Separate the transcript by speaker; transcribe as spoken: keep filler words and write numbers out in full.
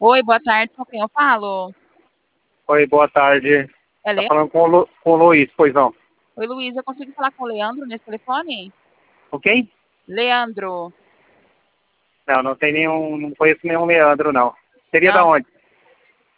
Speaker 1: Oi, boa tarde, com quem eu falo?
Speaker 2: Oi, boa tarde.
Speaker 1: É
Speaker 2: Tá
Speaker 1: Le...
Speaker 2: falando com o, Lu, com o Luiz, pois não?
Speaker 1: Oi, Luísa, eu consigo falar com o Leandro nesse telefone?
Speaker 2: Ok?
Speaker 1: Leandro,
Speaker 2: Não, não tem nenhum, não conheço nenhum Leandro, não. Seria da
Speaker 1: não,
Speaker 2: onde?